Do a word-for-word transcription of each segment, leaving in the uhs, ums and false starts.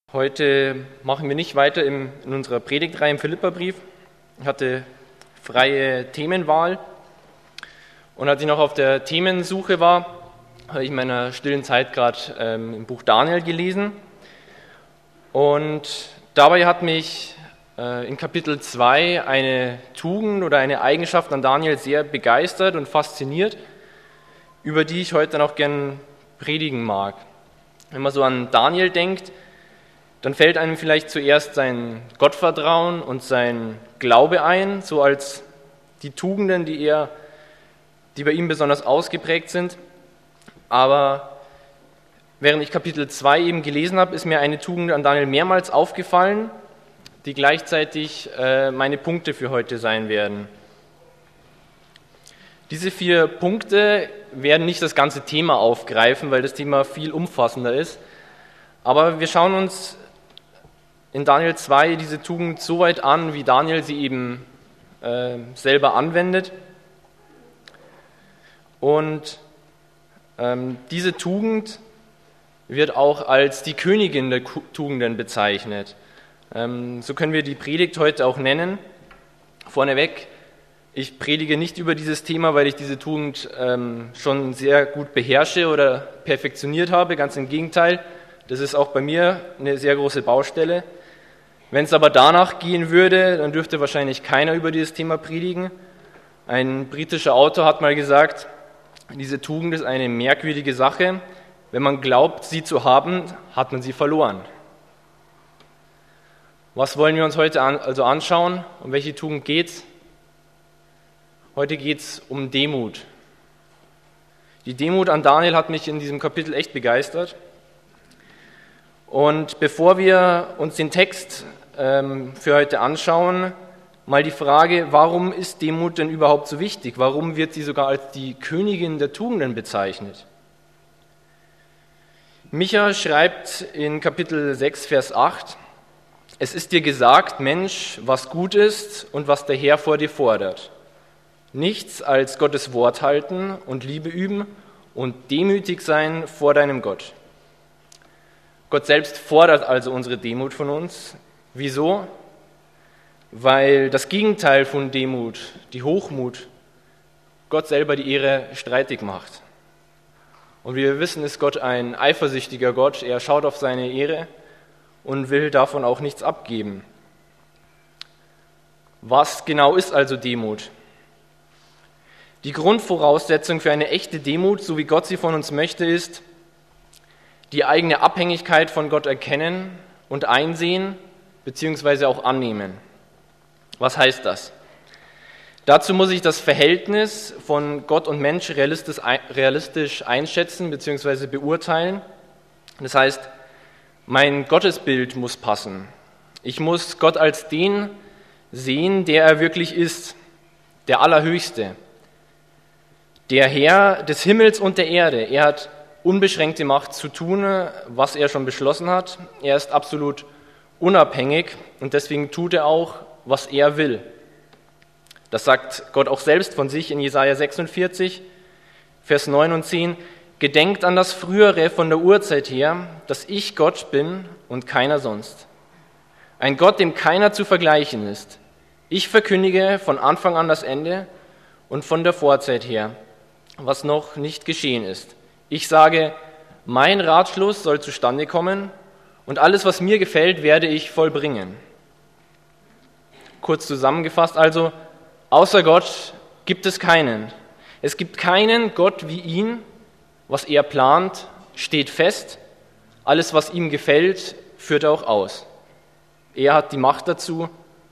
Heute machen wir nicht weiter im, in unserer Predigtreihe im Philipperbrief. Ich hatte freie Themenwahl und als ich noch auf der Themensuche war, habe ich in meiner stillen Zeit gerade ähm, im Buch Daniel gelesen und dabei hat mich äh, in Kapitel zwei eine Tugend oder eine Eigenschaft an Daniel sehr begeistert und fasziniert, über die ich heute dann auch gern predigen mag. Wenn man so an Daniel denkt, dann fällt einem vielleicht zuerst sein Gottvertrauen und sein Glaube ein, so als die Tugenden, die er, die bei ihm besonders ausgeprägt sind. Aber während ich Kapitel zwei eben gelesen habe, ist mir eine Tugend an Daniel mehrmals aufgefallen, die gleichzeitig äh, meine Punkte für heute sein werden. Diese vier Punkte werden nicht das ganze Thema aufgreifen, weil das Thema viel umfassender ist. Aber wir schauen uns in Daniel zwei diese Tugend so weit an, wie Daniel sie eben äh, selber anwendet. Und ähm, diese Tugend wird auch als die Königin der Tugenden bezeichnet. Ähm, so können wir die Predigt heute auch nennen. Vorneweg, ich predige nicht über dieses Thema, weil ich diese Tugend ähm, schon sehr gut beherrsche oder perfektioniert habe. Ganz im Gegenteil, das ist auch bei mir eine sehr große Baustelle. Wenn es aber danach gehen würde, dann dürfte wahrscheinlich keiner über dieses Thema predigen. Ein britischer Autor hat mal gesagt, diese Tugend ist eine merkwürdige Sache. Wenn man glaubt, sie zu haben, hat man sie verloren. Was wollen wir uns heute an, also anschauen? Um welche Tugend geht's? Heute geht's um Demut. Die Demut an Daniel hat mich in diesem Kapitel echt begeistert. Und bevor wir uns den Text ähm, für heute anschauen, mal die Frage, warum ist Demut denn überhaupt so wichtig? Warum wird sie sogar als die Königin der Tugenden bezeichnet? Micha schreibt in Kapitel sechs, Vers acht, es ist dir gesagt, Mensch, was gut ist und was der Herr vor dir fordert. Nichts als Gottes Wort halten und Liebe üben und demütig sein vor deinem Gott. Gott selbst fordert also unsere Demut von uns. Wieso? Weil das Gegenteil von Demut, die Hochmut, Gott selber die Ehre streitig macht. Und wie wir wissen, ist Gott ein eifersüchtiger Gott. Er schaut auf seine Ehre und will davon auch nichts abgeben. Was genau ist also Demut? Die Grundvoraussetzung für eine echte Demut, so wie Gott sie von uns möchte, ist, die eigene Abhängigkeit von Gott erkennen und einsehen, beziehungsweise auch annehmen. Was heißt das? Dazu muss ich das Verhältnis von Gott und Mensch realistisch einschätzen, beziehungsweise beurteilen. Das heißt, mein Gottesbild muss passen. Ich muss Gott als den sehen, der er wirklich ist, der Allerhöchste, der Herr des Himmels und der Erde. Er hat unbeschränkte Macht zu tun, was er schon beschlossen hat. Er ist absolut unabhängig und deswegen tut er auch, was er will. Das sagt Gott auch selbst von sich in Jesaja sechsundvierzig, Vers neun und zehn. Gedenkt an das Frühere von der Urzeit her, dass ich Gott bin und keiner sonst. Ein Gott, dem keiner zu vergleichen ist. Ich verkündige von Anfang an das Ende und von der Vorzeit her, was noch nicht geschehen ist. Ich sage, mein Ratschluss soll zustande kommen und alles, was mir gefällt, werde ich vollbringen. Kurz zusammengefasst also, außer Gott gibt es keinen. Es gibt keinen Gott wie ihn. Was er plant, steht fest. Alles, was ihm gefällt, führt er auch aus. Er hat die Macht dazu.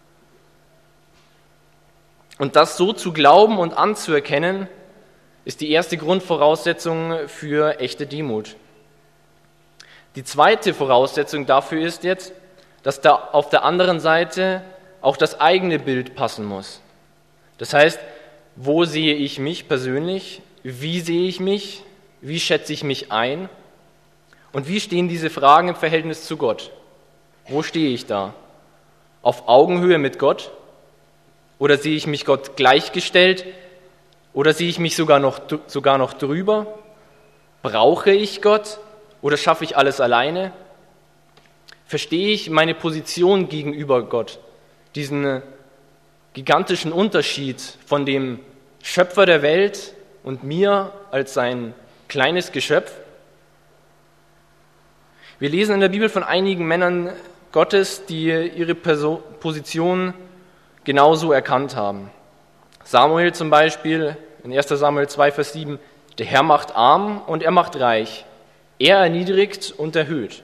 Und das so zu glauben und anzuerkennen, ist die erste Grundvoraussetzung für echte Demut. Die zweite Voraussetzung dafür ist jetzt, dass da auf der anderen Seite auch das eigene Bild passen muss. Das heißt, wo sehe ich mich persönlich? Wie sehe ich mich? Wie schätze ich mich ein? Und wie stehen diese Fragen im Verhältnis zu Gott? Wo stehe ich da? Auf Augenhöhe mit Gott? Oder sehe ich mich Gott gleichgestellt? Oder sehe ich mich sogar noch, sogar noch drüber? Brauche ich Gott oder schaffe ich alles alleine? Verstehe ich meine Position gegenüber Gott, diesen gigantischen Unterschied von dem Schöpfer der Welt und mir als sein kleines Geschöpf? Wir lesen in der Bibel von einigen Männern Gottes, die ihre Person, Position genauso erkannt haben. Samuel zum Beispiel, in erster Samuel zwei, Vers sieben, der Herr macht arm und er macht reich, er erniedrigt und erhöht.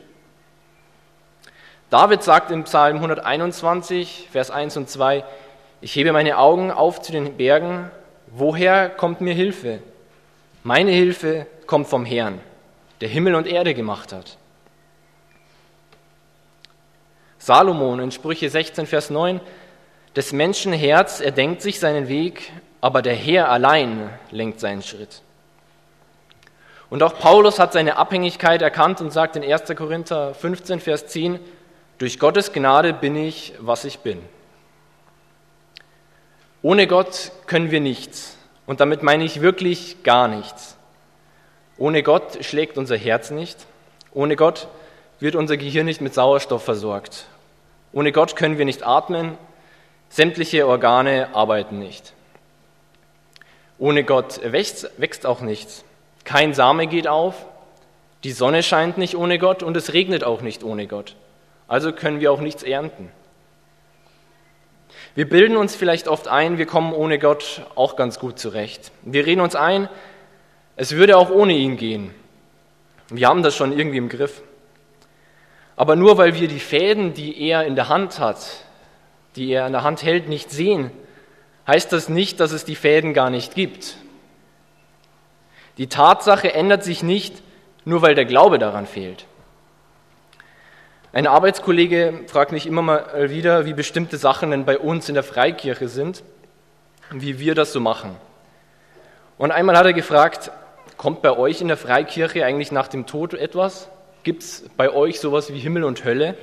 David sagt im Psalm hunderteinundzwanzig, Vers eins und zwei, ich hebe meine Augen auf zu den Bergen, woher kommt mir Hilfe? Meine Hilfe kommt vom Herrn, der Himmel und Erde gemacht hat. Salomon in Sprüche sechzehn, Vers neun, des Menschen Herz erdenkt sich seinen Weg, aber der Herr allein lenkt seinen Schritt. Und auch Paulus hat seine Abhängigkeit erkannt und sagt in erster Korinther fünfzehn, Vers zehn, durch Gottes Gnade bin ich, was ich bin. Ohne Gott können wir nichts. Und damit meine ich wirklich gar nichts. Ohne Gott schlägt unser Herz nicht. Ohne Gott wird unser Gehirn nicht mit Sauerstoff versorgt. Ohne Gott können wir nicht atmen. Sämtliche Organe arbeiten nicht. Ohne Gott wächst, wächst auch nichts. Kein Same geht auf. Die Sonne scheint nicht ohne Gott und es regnet auch nicht ohne Gott. Also können wir auch nichts ernten. Wir bilden uns vielleicht oft ein, wir kommen ohne Gott auch ganz gut zurecht. Wir reden uns ein, es würde auch ohne ihn gehen. Wir haben das schon irgendwie im Griff. Aber nur weil wir die Fäden, die er in der Hand hat, die er in der Hand hält, nicht sehen, heißt das nicht, dass es die Fäden gar nicht gibt. Die Tatsache ändert sich nicht, nur weil der Glaube daran fehlt. Ein Arbeitskollege fragt mich immer mal wieder, wie bestimmte Sachen denn bei uns in der Freikirche sind, wie wir das so machen. Und einmal hat er gefragt, kommt bei euch in der Freikirche eigentlich nach dem Tod etwas? Gibt es bei euch sowas wie Himmel und Hölle?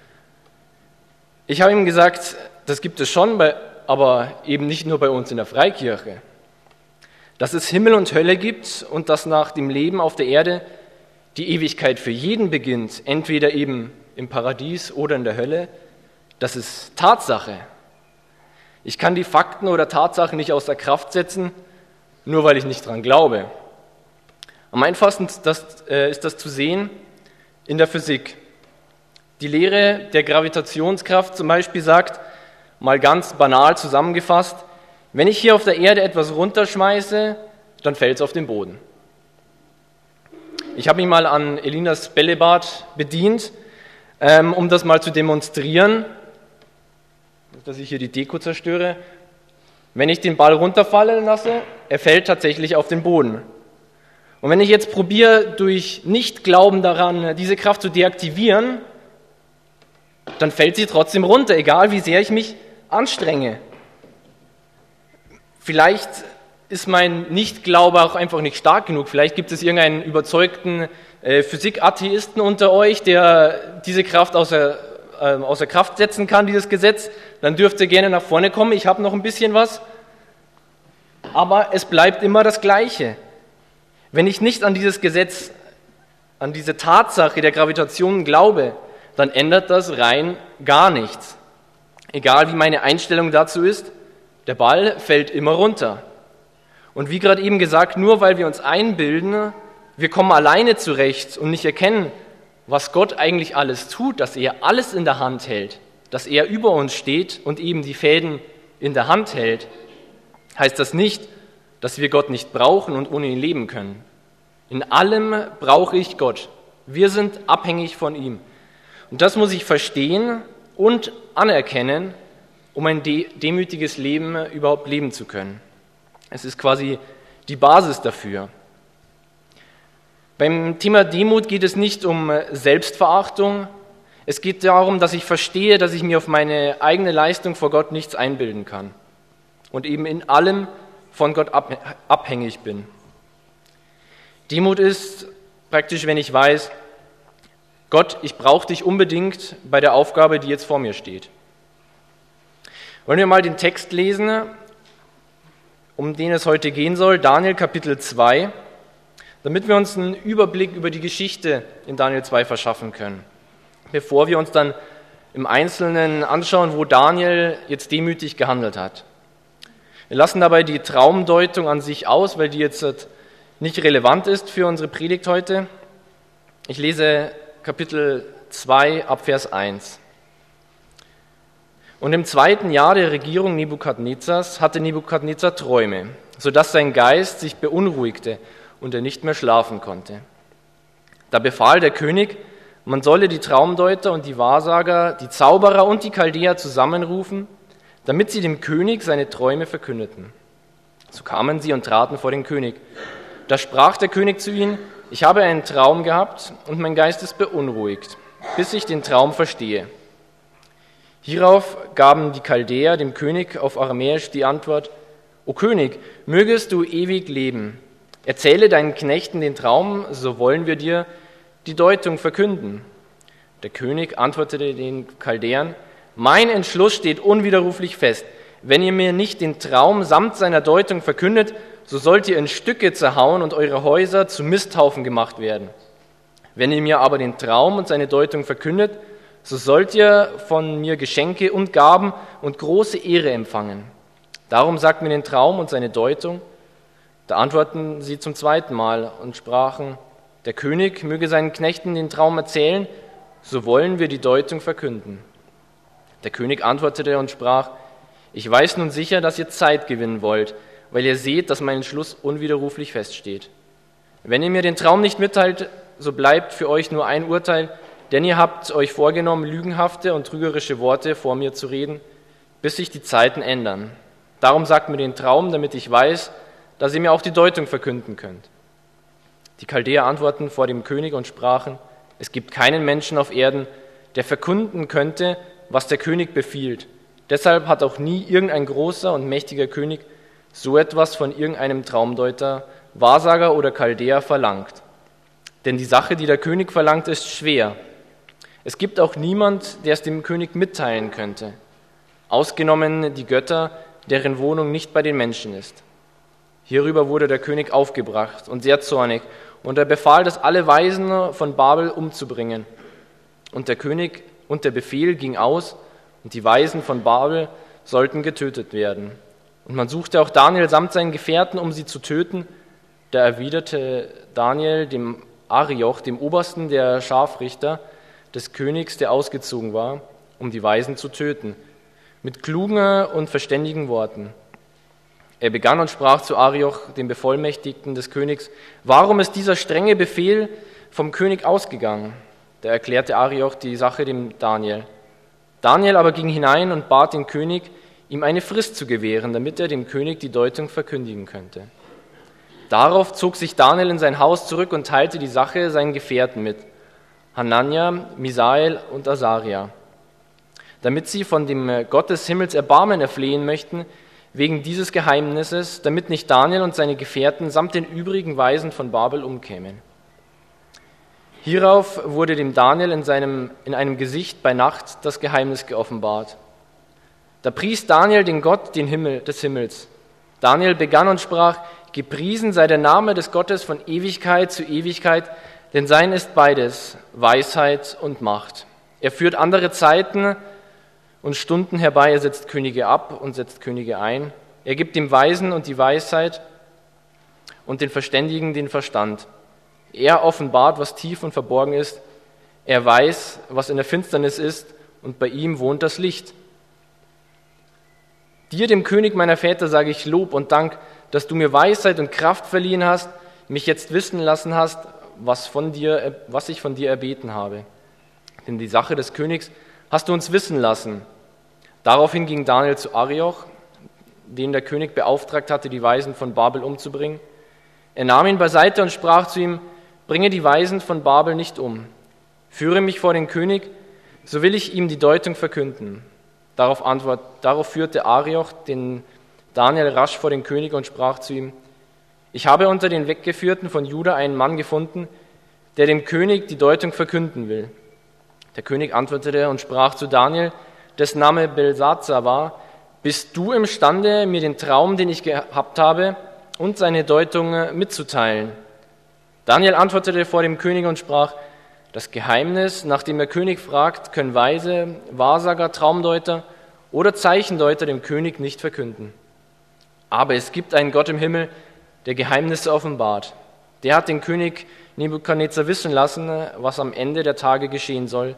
Ich habe ihm gesagt, das gibt es schon, aber eben nicht nur bei uns in der Freikirche. Dass es Himmel und Hölle gibt und dass nach dem Leben auf der Erde die Ewigkeit für jeden beginnt, entweder eben im Paradies oder in der Hölle, das ist Tatsache. Ich kann die Fakten oder Tatsachen nicht außer Kraft setzen, nur weil ich nicht dran glaube. Am einfachsten das, äh, ist das zu sehen in der Physik. Die Lehre der Gravitationskraft zum Beispiel sagt, mal ganz banal zusammengefasst, wenn ich hier auf der Erde etwas runterschmeiße, dann fällt es auf den Boden. Ich habe mich mal an Elinas Bällebad bedient, ähm, um das mal zu demonstrieren, dass ich hier die Deko zerstöre. Wenn ich den Ball runterfallen lasse, er fällt tatsächlich auf den Boden. Und wenn ich jetzt probiere, durch Nichtglauben daran, diese Kraft zu deaktivieren, dann fällt sie trotzdem runter, egal wie sehr ich mich anstrenge. Vielleicht ist mein Nichtglaube auch einfach nicht stark genug. Vielleicht gibt es irgendeinen überzeugten äh, Physikatheisten unter euch, der diese Kraft außer, äh, außer Kraft setzen kann, dieses Gesetz. Dann dürft ihr gerne nach vorne kommen. Ich habe noch ein bisschen was. Aber es bleibt immer das Gleiche. Wenn ich nicht an dieses Gesetz, an diese Tatsache der Gravitation glaube, dann ändert das rein gar nichts. Egal wie meine Einstellung dazu ist, der Ball fällt immer runter. Und wie gerade eben gesagt, nur weil wir uns einbilden, wir kommen alleine zurecht und nicht erkennen, was Gott eigentlich alles tut, dass er alles in der Hand hält, dass er über uns steht und eben die Fäden in der Hand hält, heißt das nicht, dass wir Gott nicht brauchen und ohne ihn leben können. In allem brauche ich Gott. Wir sind abhängig von ihm. Und das muss ich verstehen und anerkennen, um ein de- demütiges Leben überhaupt leben zu können. Es ist quasi die Basis dafür. Beim Thema Demut geht es nicht um Selbstverachtung. Es geht darum, dass ich verstehe, dass ich mir auf meine eigene Leistung vor Gott nichts einbilden kann und eben in allem von Gott abhängig bin. Demut ist praktisch, wenn ich weiß, Gott, ich brauche dich unbedingt bei der Aufgabe, die jetzt vor mir steht. Wollen wir mal den Text lesen, um den es heute gehen soll, Daniel Kapitel zwei, damit wir uns einen Überblick über die Geschichte in Daniel zwei verschaffen können. bevor wir uns dann im Einzelnen anschauen, wo Daniel jetzt demütig gehandelt hat. Wir lassen dabei die Traumdeutung an sich aus, weil die jetzt nicht relevant ist für unsere Predigt heute. Ich lese Kapitel zwei ab Vers eins. Und im zweiten Jahr der Regierung Nebukadnezars hatte Nebukadnezar Träume, sodass sein Geist sich beunruhigte und er nicht mehr schlafen konnte. Da befahl der König, man solle die Traumdeuter und die Wahrsager, die Zauberer und die Chaldeer zusammenrufen, damit sie dem König seine Träume verkündeten. So kamen sie und traten vor den König. Da sprach der König zu ihnen, ich habe einen Traum gehabt und mein Geist ist beunruhigt, bis ich den Traum verstehe. Hierauf gaben die Chaldeer dem König auf Aramäisch die Antwort, O König, mögest du ewig leben. Erzähle deinen Knechten den Traum, so wollen wir dir die Deutung verkünden. Der König antwortete den Chaldeern, mein Entschluss steht unwiderruflich fest. Wenn ihr mir nicht den Traum samt seiner Deutung verkündet, so sollt ihr in Stücke zerhauen und eure Häuser zu Misthaufen gemacht werden. Wenn ihr mir aber den Traum und seine Deutung verkündet, so sollt ihr von mir Geschenke und Gaben und große Ehre empfangen. Darum sagt mir den Traum und seine Deutung. Da antworten sie zum zweiten Mal und sprachen, der König möge seinen Knechten den Traum erzählen, so wollen wir die Deutung verkünden. Der König antwortete und sprach, ich weiß nun sicher, dass ihr Zeit gewinnen wollt, weil ihr seht, dass mein Entschluss unwiderruflich feststeht. Wenn ihr mir den Traum nicht mitteilt, so bleibt für euch nur ein Urteil, denn ihr habt euch vorgenommen, lügenhafte und trügerische Worte vor mir zu reden, bis sich die Zeiten ändern. Darum sagt mir den Traum, damit ich weiß, dass ihr mir auch die Deutung verkünden könnt. Die Chaldeer antworten vor dem König und sprachen, es gibt keinen Menschen auf Erden, der verkünden könnte, was der König befiehlt. Deshalb hat auch nie irgendein großer und mächtiger König so etwas von irgendeinem Traumdeuter, Wahrsager oder Chaldeer verlangt. Denn die Sache, die der König verlangt, ist schwer. Es gibt auch niemand, der es dem König mitteilen könnte, ausgenommen die Götter, deren Wohnung nicht bei den Menschen ist. Hierüber wurde der König aufgebracht und sehr zornig, und er befahl, dass alle Weisen von Babel umzubringen. Und der König und der Befehl ging aus, und die Weisen von Babel sollten getötet werden. Und man suchte auch Daniel samt seinen Gefährten, um sie zu töten. Da erwiderte Daniel dem Arioch, dem Obersten der Scharfrichter des Königs, der ausgezogen war, um die Weisen zu töten, mit klugen und verständigen Worten. Er begann und sprach zu Arioch, dem Bevollmächtigten des Königs, warum ist dieser strenge Befehl vom König ausgegangen? Da erklärte Arioch die Sache dem Daniel. Daniel aber ging hinein und bat den König, ihm eine Frist zu gewähren, damit er dem König die Deutung verkündigen könnte. Darauf zog sich Daniel in sein Haus zurück und teilte die Sache seinen Gefährten mit, Hanania, Misael und Asaria, damit sie von dem Gott des Himmels Erbarmen erflehen möchten, wegen dieses Geheimnisses, damit nicht Daniel und seine Gefährten samt den übrigen Weisen von Babel umkämen. Hierauf wurde dem Daniel in, seinem, in einem Gesicht bei Nacht das Geheimnis geoffenbart. Da pries Daniel den Gott den Himmel, des Himmels. Daniel begann und sprach, gepriesen sei der Name des Gottes von Ewigkeit zu Ewigkeit, denn sein ist beides, Weisheit und Macht. Er führt andere Zeiten und Stunden herbei, er setzt Könige ab und setzt Könige ein. Er gibt dem Weisen und die Weisheit und den Verständigen den Verstand. Er offenbart, was tief und verborgen ist. Er weiß, was in der Finsternis ist, und bei ihm wohnt das Licht. Dir, dem König meiner Väter, sage ich Lob und Dank, dass du mir Weisheit und Kraft verliehen hast, mich jetzt wissen lassen hast, was, von dir, was ich von dir erbeten habe. Denn die Sache des Königs hast du uns wissen lassen. Daraufhin ging Daniel zu Arioch, den der König beauftragt hatte, die Weisen von Babel umzubringen. Er nahm ihn beiseite und sprach zu ihm, bringe die Weisen von Babel nicht um. Führe mich vor den König, so will ich ihm die Deutung verkünden. Darauf, antwort, darauf führte Arioch den Daniel rasch vor den König und sprach zu ihm, ich habe unter den Weggeführten von Juda einen Mann gefunden, der dem König die Deutung verkünden will. Der König antwortete und sprach zu Daniel, dessen Name Belsazar war, bist du imstande, mir den Traum, den ich gehabt habe, und seine Deutung mitzuteilen? Daniel antwortete vor dem König und sprach, Das Geheimnis, nach dem der König fragt, können Weise, Wahrsager, Traumdeuter oder Zeichendeuter dem König nicht verkünden. Aber es gibt einen Gott im Himmel, der Geheimnisse offenbart. Der hat den König Nebukadnezar wissen lassen, was am Ende der Tage geschehen soll.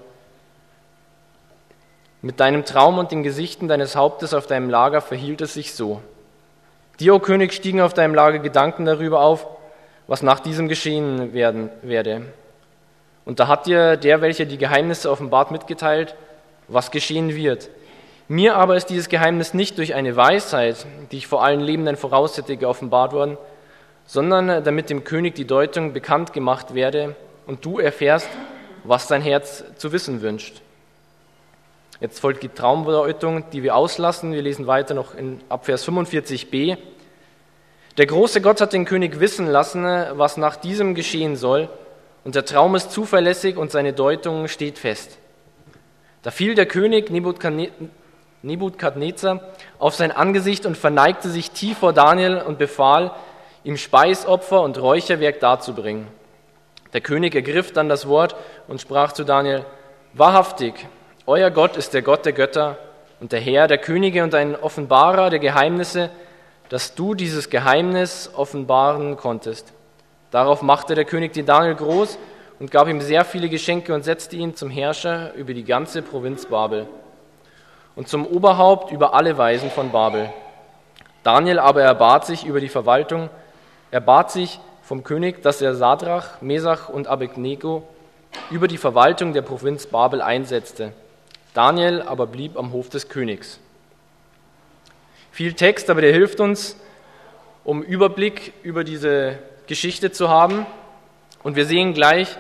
Mit deinem Traum und den Gesichten deines Hauptes auf deinem Lager verhielt es sich so. Dir, o König, stiegen auf deinem Lager Gedanken darüber auf, was nach diesem geschehen werden werde. Und da hat dir der, welcher die Geheimnisse offenbart, mitgeteilt, was geschehen wird. Mir aber ist dieses Geheimnis nicht durch eine Weisheit, die ich vor allen Lebenden voraus hätte, geoffenbart worden, sondern damit dem König die Deutung bekannt gemacht werde und du erfährst, was dein Herz zu wissen wünscht. Jetzt folgt die Traumdeutung, die wir auslassen. Wir lesen weiter noch in ab Vers fünfundvierzig b. Der große Gott hat den König wissen lassen, was nach diesem geschehen soll, und der Traum ist zuverlässig und seine Deutung steht fest. Da fiel der König Nebukadnezar auf sein Angesicht und verneigte sich tief vor Daniel und befahl, ihm Speisopfer und Räucherwerk darzubringen. Der König ergriff dann das Wort und sprach zu Daniel: Wahrhaftig, euer Gott ist der Gott der Götter und der Herr der Könige und ein Offenbarer der Geheimnisse, dass du dieses Geheimnis offenbaren konntest. Darauf machte der König den Daniel groß und gab ihm sehr viele Geschenke und setzte ihn zum Herrscher über die ganze Provinz Babel und zum Oberhaupt über alle Weisen von Babel. Daniel aber erbat sich über die Verwaltung, er bat sich vom König, dass er Sadrach, Mesach und Abednego über die Verwaltung der Provinz Babel einsetzte. Daniel aber blieb am Hof des Königs. Viel Text, aber der hilft uns, um Überblick über diese Geschichte zu haben. Und wir sehen gleich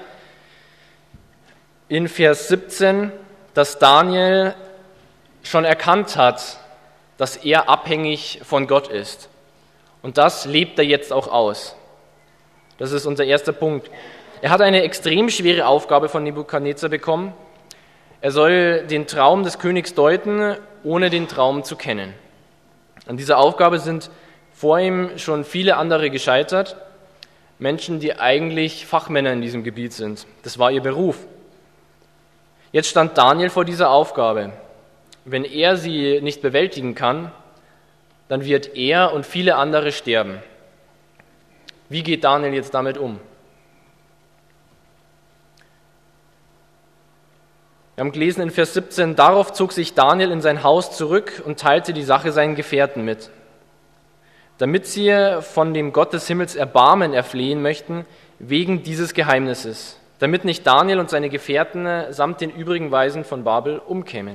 in Vers siebzehn, dass Daniel schon erkannt hat, dass er abhängig von Gott ist. Und das lebt er jetzt auch aus. Das ist unser erster Punkt. Er hat eine extrem schwere Aufgabe von Nebukadnezar bekommen. Er soll den Traum des Königs deuten, ohne den Traum zu kennen. An dieser Aufgabe sind vor ihm schon viele andere gescheitert. Menschen, die eigentlich Fachmänner in diesem Gebiet sind. Das war ihr Beruf. Jetzt stand Daniel vor dieser Aufgabe. Wenn er sie nicht bewältigen kann, dann wird er und viele andere sterben. Wie geht Daniel jetzt damit um? Wir haben gelesen in Vers siebzehn, darauf zog sich Daniel in sein Haus zurück und teilte die Sache seinen Gefährten mit, damit sie von dem Gott des Himmels Erbarmen erflehen möchten wegen dieses Geheimnisses, damit nicht Daniel und seine Gefährten samt den übrigen Weisen von Babel umkämen.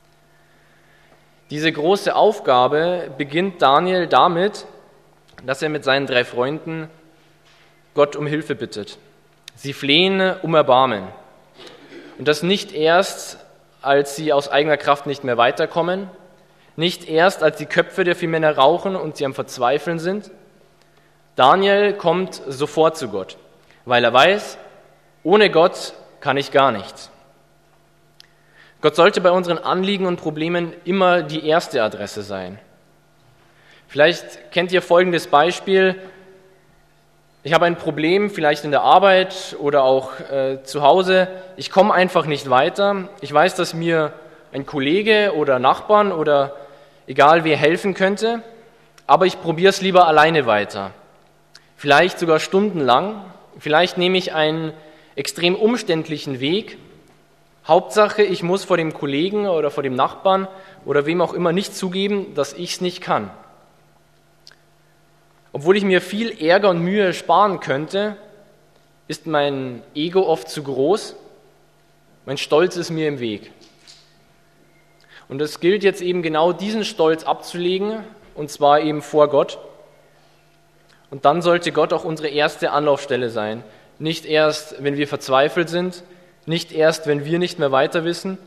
Diese große Aufgabe beginnt Daniel damit, dass er mit seinen drei Freunden Gott um Hilfe bittet. Sie flehen um Erbarmen. Und das nicht erst, als sie aus eigener Kraft nicht mehr weiterkommen, nicht erst, als die Köpfe der vier Männer rauchen und sie am Verzweifeln sind. Daniel kommt sofort zu Gott, weil er weiß, ohne Gott kann ich gar nichts. Gott sollte bei unseren Anliegen und Problemen immer die erste Adresse sein. Vielleicht kennt ihr folgendes Beispiel. Ich habe ein Problem, vielleicht in der Arbeit oder auch äh, zu Hause. Ich komme einfach nicht weiter. Ich weiß, dass mir ein Kollege oder Nachbarn oder egal wer helfen könnte, aber ich probiere es lieber alleine weiter. Vielleicht sogar stundenlang. Vielleicht nehme ich einen extrem umständlichen Weg. Hauptsache, ich muss vor dem Kollegen oder vor dem Nachbarn oder wem auch immer nicht zugeben, dass ich es nicht kann. Obwohl ich mir viel Ärger und Mühe sparen könnte, ist mein Ego oft zu groß, mein Stolz ist mir im Weg. Und es gilt jetzt eben genau diesen Stolz abzulegen, und zwar eben vor Gott. Und dann sollte Gott auch unsere erste Anlaufstelle sein. Nicht erst, wenn wir verzweifelt sind, nicht erst, wenn wir nicht mehr weiter wissen.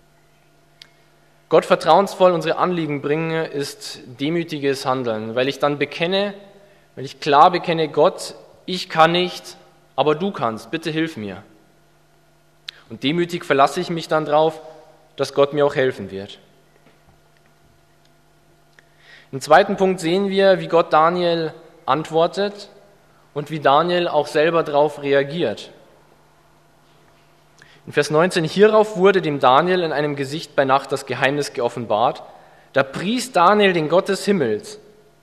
Gott vertrauensvoll unsere Anliegen bringen, ist demütiges Handeln, weil ich dann bekenne, weil ich klar bekenne, Gott, ich kann nicht, aber du kannst, bitte hilf mir. Und demütig verlasse ich mich dann drauf, dass Gott mir auch helfen wird. Im zweiten Punkt sehen wir, wie Gott Daniel antwortet und wie Daniel auch selber darauf reagiert. In Vers neunzehn, hierauf wurde dem Daniel in einem Gesicht bei Nacht das Geheimnis geoffenbart. Da pries Daniel den Gott des Himmels.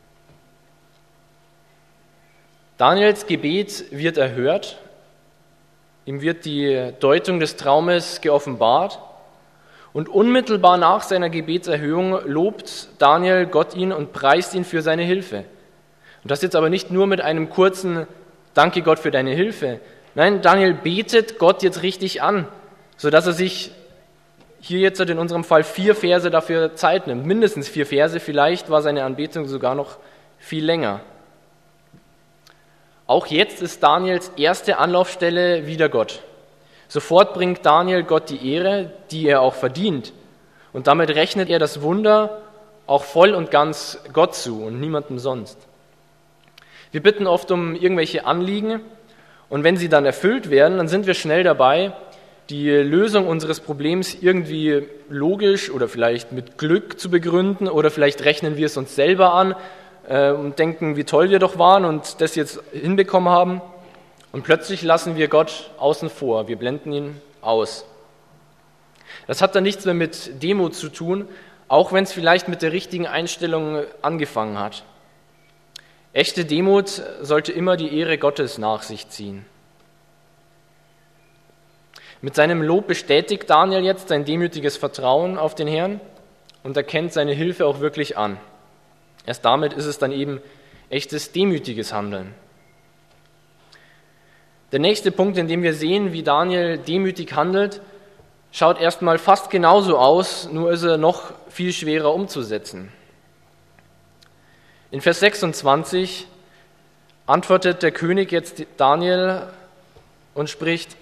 Daniels Gebet wird erhört. Ihm wird die Deutung des Traumes geoffenbart. Und unmittelbar nach seiner Gebetserhöhung lobt Daniel Gott ihn und preist ihn für seine Hilfe. Und das jetzt aber nicht nur mit einem kurzen Danke Gott für deine Hilfe. Nein, Daniel betet Gott jetzt richtig an, sodass er sich hier jetzt in unserem Fall vier Verse dafür Zeit nimmt. Mindestens vier Verse, vielleicht war seine Anbetung sogar noch viel länger. Auch jetzt ist Daniels erste Anlaufstelle wieder Gott. Sofort bringt Daniel Gott die Ehre, die er auch verdient. Und damit rechnet er das Wunder auch voll und ganz Gott zu und niemandem sonst. Wir bitten oft um irgendwelche Anliegen und wenn sie dann erfüllt werden, dann sind wir schnell dabei, die Lösung unseres Problems irgendwie logisch oder vielleicht mit Glück zu begründen oder vielleicht rechnen wir es uns selber an äh, und denken, wie toll wir doch waren und das jetzt hinbekommen haben. Und plötzlich lassen wir Gott außen vor, wir blenden ihn aus. Das hat dann nichts mehr mit Demut zu tun, auch wenn es vielleicht mit der richtigen Einstellung angefangen hat. Echte Demut sollte immer die Ehre Gottes nach sich ziehen. Mit seinem Lob bestätigt Daniel jetzt sein demütiges Vertrauen auf den Herrn und erkennt seine Hilfe auch wirklich an. Erst damit ist es dann eben echtes demütiges Handeln. Der nächste Punkt, in dem wir sehen, wie Daniel demütig handelt, schaut erstmal fast genauso aus, nur ist er noch viel schwerer umzusetzen. In Vers sechsundzwanzig antwortet der König jetzt Daniel und spricht: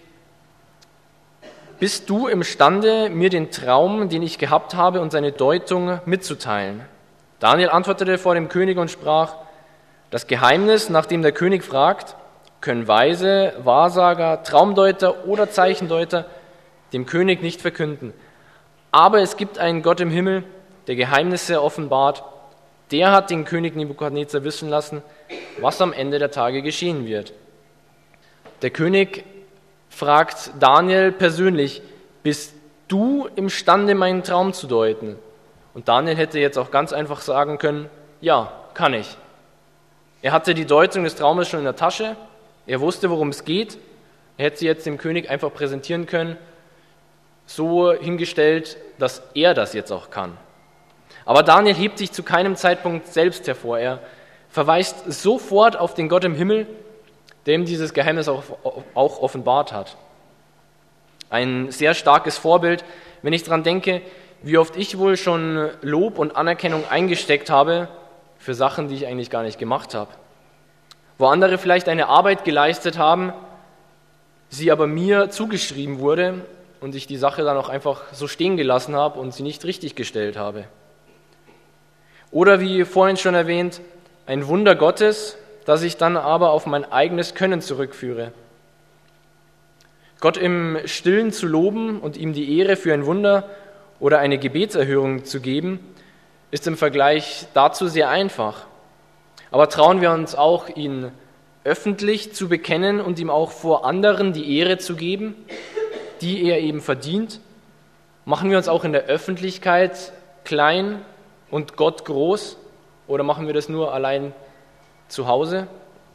Bist du imstande, mir den Traum, den ich gehabt habe, und seine Deutung mitzuteilen? Daniel antwortete vor dem König und sprach: Das Geheimnis, nach dem der König fragt, können Weise, Wahrsager, Traumdeuter oder Zeichendeuter dem König nicht verkünden. Aber es gibt einen Gott im Himmel, der Geheimnisse offenbart. Der hat den König Nebukadnezar wissen lassen, was am Ende der Tage geschehen wird. Der König fragt Daniel persönlich: Bist du imstande, meinen Traum zu deuten? Und Daniel hätte jetzt auch ganz einfach sagen können: Ja, kann ich. Er hatte die Deutung des Traumes schon in der Tasche, er wusste, worum es geht, er hätte sie jetzt dem König einfach präsentieren können, so hingestellt, dass er das jetzt auch kann. Aber Daniel hebt sich zu keinem Zeitpunkt selbst hervor. Er verweist sofort auf den Gott im Himmel, der ihm dieses Geheimnis auch, auch offenbart hat. Ein sehr starkes Vorbild, wenn ich daran denke, wie oft ich wohl schon Lob und Anerkennung eingesteckt habe für Sachen, die ich eigentlich gar nicht gemacht habe. Wo andere vielleicht eine Arbeit geleistet haben, sie aber mir zugeschrieben wurde und ich die Sache dann auch einfach so stehen gelassen habe und sie nicht richtig gestellt habe. Oder wie vorhin schon erwähnt, ein Wunder Gottes, das ich dann aber auf mein eigenes Können zurückführe. Gott im Stillen zu loben und ihm die Ehre für ein Wunder oder eine Gebetserhörung zu geben, ist im Vergleich dazu sehr einfach. Aber trauen wir uns auch, ihn öffentlich zu bekennen und ihm auch vor anderen die Ehre zu geben, die er eben verdient? Machen wir uns auch in der Öffentlichkeit klein und Gott groß, oder machen wir das nur allein zu Hause?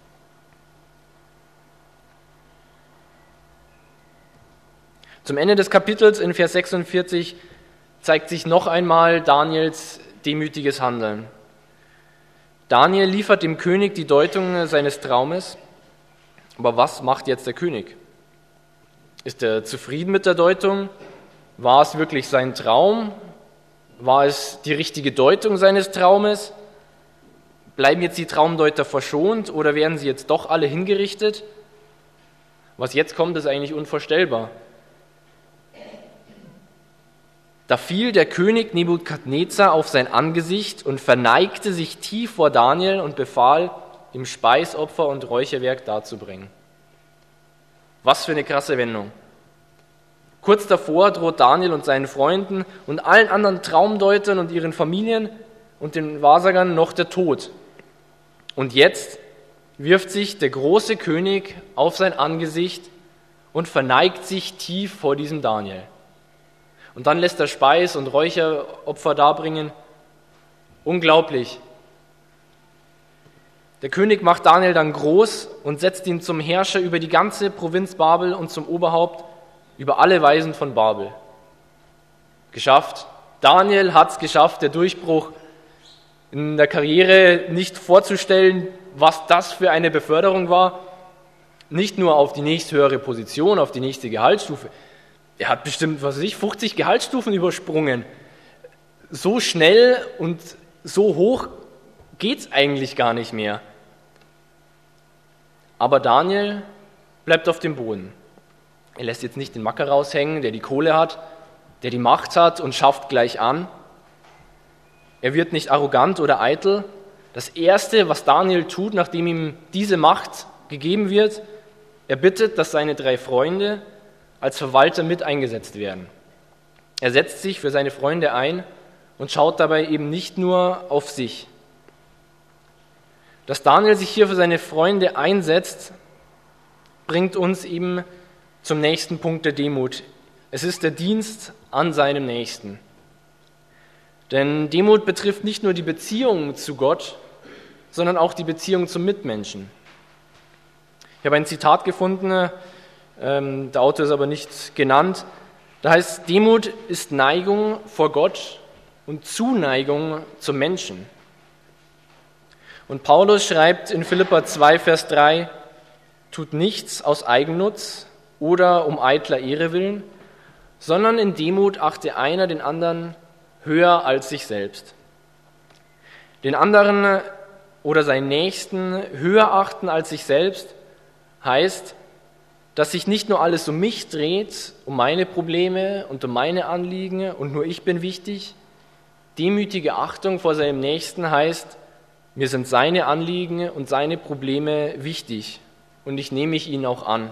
Zum Ende des Kapitels in Vers sechsundvierzig zeigt sich noch einmal Daniels demütiges Handeln. Daniel liefert dem König die Deutung seines Traumes, aber was macht jetzt der König? Ist er zufrieden mit der Deutung? War es wirklich sein Traum? War es die richtige Deutung seines Traumes? Bleiben jetzt die Traumdeuter verschont oder werden sie jetzt doch alle hingerichtet? Was jetzt kommt, ist eigentlich unvorstellbar. Da fiel der König Nebukadnezar auf sein Angesicht und verneigte sich tief vor Daniel und befahl, ihm Speisopfer und Räucherwerk darzubringen. Was für eine krasse Wendung. Kurz davor droht Daniel und seinen Freunden und allen anderen Traumdeutern und ihren Familien und den Wahrsagern noch der Tod. Und jetzt wirft sich der große König auf sein Angesicht und verneigt sich tief vor diesem Daniel. Und dann lässt er Speis- und Räucheropfer darbringen. Unglaublich. Der König macht Daniel dann groß und setzt ihn zum Herrscher über die ganze Provinz Babel und zum Oberhaupt über alle Weisen von Babel. Geschafft. Daniel hat es geschafft, der Durchbruch in der Karriere nicht vorzustellen, was das für eine Beförderung war. Nicht nur auf die nächsthöhere Position, auf die nächste Gehaltsstufe. Er hat bestimmt, was weiß ich, fünfzig Gehaltsstufen übersprungen. So schnell und so hoch geht's eigentlich gar nicht mehr. Aber Daniel bleibt auf dem Boden. Er lässt jetzt nicht den Macker raushängen, der die Kohle hat, der die Macht hat und schafft gleich an. Er wird nicht arrogant oder eitel. Das Erste, was Daniel tut, nachdem ihm diese Macht gegeben wird, er bittet, dass seine drei Freunde als Verwalter mit eingesetzt werden. Er setzt sich für seine Freunde ein und schaut dabei eben nicht nur auf sich. Dass Daniel sich hier für seine Freunde einsetzt, bringt uns eben zum nächsten Punkt der Demut. Es ist der Dienst an seinem Nächsten. Denn Demut betrifft nicht nur die Beziehung zu Gott, sondern auch die Beziehung zum Mitmenschen. Ich habe ein Zitat gefunden, ähm, der Autor ist aber nicht genannt. Da heißt, Demut ist Neigung vor Gott und Zuneigung zum Menschen. Und Paulus schreibt in Philipper zwei, Vers drei, tut nichts aus Eigennutz oder um eitler Ehre willen, sondern in Demut achte einer den anderen höher als sich selbst. Den anderen oder seinen Nächsten höher achten als sich selbst heißt, dass sich nicht nur alles um mich dreht, um meine Probleme und um meine Anliegen und nur ich bin wichtig. Demütige Achtung vor seinem Nächsten heißt, mir sind seine Anliegen und seine Probleme wichtig und ich nehme ich ihn auch an.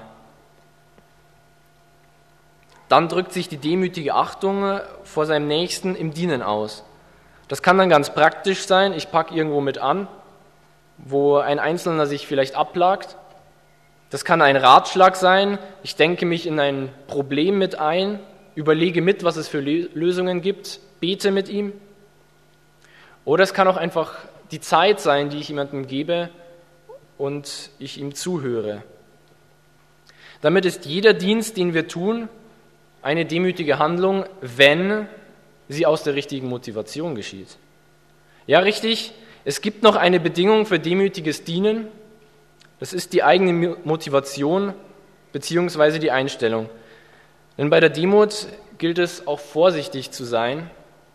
Dann drückt sich die demütige Achtung vor seinem Nächsten im Dienen aus. Das kann dann ganz praktisch sein, ich packe irgendwo mit an, wo ein Einzelner sich vielleicht abplagt. Das kann ein Ratschlag sein, ich denke mich in ein Problem mit ein, überlege mit, was es für Lösungen gibt, bete mit ihm. Oder es kann auch einfach die Zeit sein, die ich jemandem gebe und ich ihm zuhöre. Damit ist jeder Dienst, den wir tun, eine demütige Handlung, wenn sie aus der richtigen Motivation geschieht. Ja, richtig, es gibt noch eine Bedingung für demütiges Dienen. Das ist die eigene Motivation bzw. die Einstellung. Denn bei der Demut gilt es auch vorsichtig zu sein.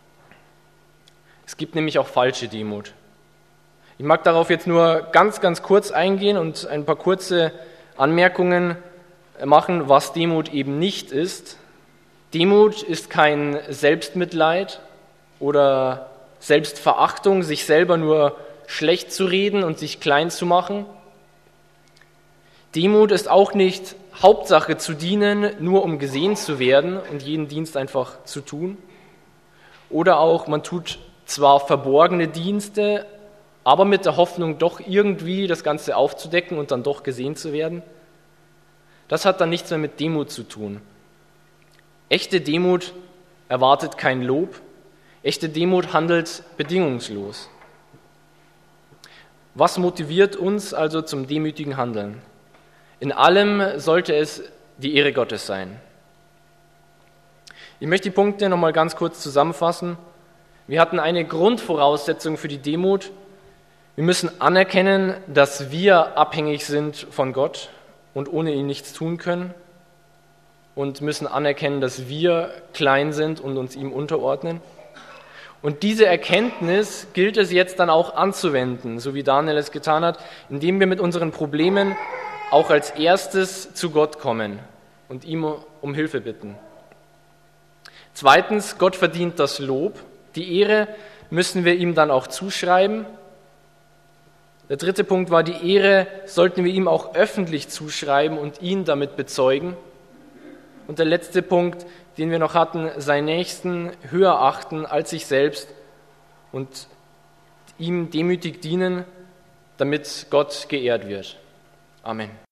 Es gibt nämlich auch falsche Demut. Ich mag darauf jetzt nur ganz, ganz kurz eingehen und ein paar kurze Anmerkungen machen, was Demut eben nicht ist. Demut ist kein Selbstmitleid oder Selbstverachtung, sich selber nur schlecht zu reden und sich klein zu machen. Demut ist auch nicht Hauptsache zu dienen, nur um gesehen zu werden und jeden Dienst einfach zu tun. Oder auch, man tut zwar verborgene Dienste, aber mit der Hoffnung, doch irgendwie das Ganze aufzudecken und dann doch gesehen zu werden. Das hat dann nichts mehr mit Demut zu tun. Echte Demut erwartet kein Lob. Echte Demut handelt bedingungslos. Was motiviert uns also zum demütigen Handeln? In allem sollte es die Ehre Gottes sein. Ich möchte die Punkte nochmal ganz kurz zusammenfassen. Wir hatten eine Grundvoraussetzung für die Demut. Wir müssen anerkennen, dass wir abhängig sind von Gott und ohne ihn nichts tun können. Und müssen anerkennen, dass wir klein sind und uns ihm unterordnen. Und diese Erkenntnis gilt es jetzt dann auch anzuwenden, so wie Daniel es getan hat, indem wir mit unseren Problemen auch als erstes zu Gott kommen und ihm um Hilfe bitten. Zweitens, Gott verdient das Lob. Die Ehre müssen wir ihm dann auch zuschreiben. Der dritte Punkt war, die Ehre sollten wir ihm auch öffentlich zuschreiben und ihn damit bezeugen. Und der letzte Punkt, den wir noch hatten, seinen Nächsten höher achten als sich selbst und ihm demütig dienen, damit Gott geehrt wird. Amen.